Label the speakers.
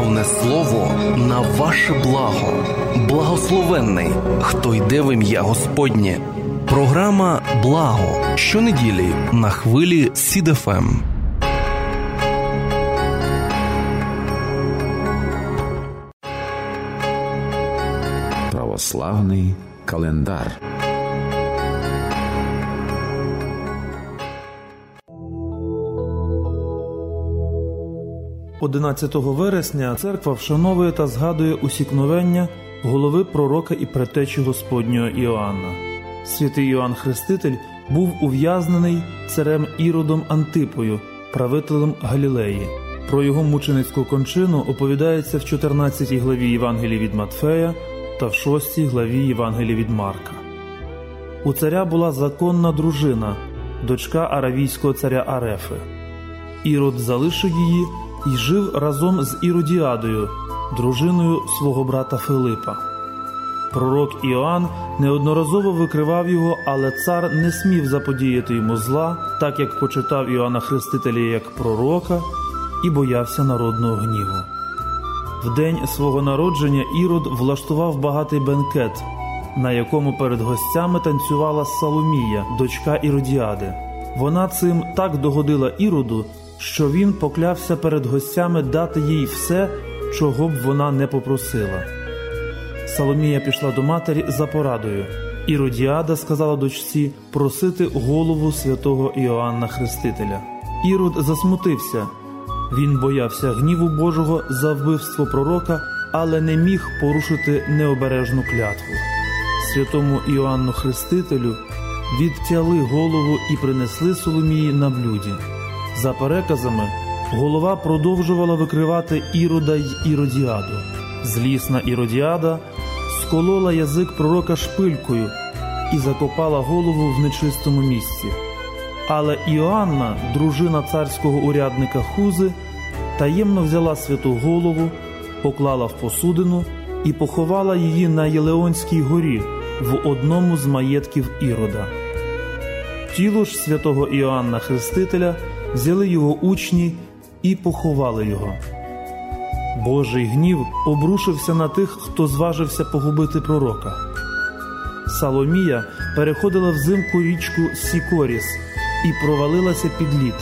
Speaker 1: наставне слово на ваше благо. Благословенний, хто йде в ім'я Господнє. Програма «Благо» щонеділі на хвилі Сід ФМ.
Speaker 2: Православний календар.
Speaker 3: – 11 вересня церква вшановує та згадує усікновення голови пророка і предтечі Господнього Іоанна. Святий Іоанн Хреститель був ув'язнений царем Іродом Антипою, правителем Галілеї. Про його мученицьку кончину оповідається в 14 главі Євангелії від Матфея та в 6 главі Євангелії від Марка. У царя була законна дружина, дочка аравійського царя Арефи. Ірод залишив її і жив разом з Іродіадою, дружиною свого брата Филипа. Пророк Іоанн неодноразово викривав його, але цар не смів заподіяти йому зла, так як почитав Іоанна Хрестителя як пророка і боявся народного гніву. В день свого народження Ірод влаштував багатий бенкет, на якому перед гостями танцювала Соломія, дочка Іродіади. Вона цим так догодила Іроду, що він поклявся перед гостями дати їй все, чого б вона не попросила. Соломія пішла до матері за порадою. Іродіада сказала дочці просити голову святого Іоанна Хрестителя. Ірод засмутився. Він боявся гніву Божого за вбивство пророка, але не міг порушити необережну клятву. Святому Іоанну Хрестителю відтяли голову і принесли Соломії на блюді. За переказами, голова продовжувала викривати Ірода й Іродіаду. Злісна Іродіада сколола язик пророка шпилькою і закопала голову в нечистому місці. Але Іоанна, дружина царського урядника Хузи, таємно взяла святу голову, поклала в посудину і поховала її на Єлеонській горі в одному з маєтків Ірода. Тіло ж святого Іоанна Хрестителя взяли його учні і поховали його. Божий гнів обрушився на тих, хто зважився погубити пророка. Соломія переходила взимку річку Сікоріс і провалилася під лід.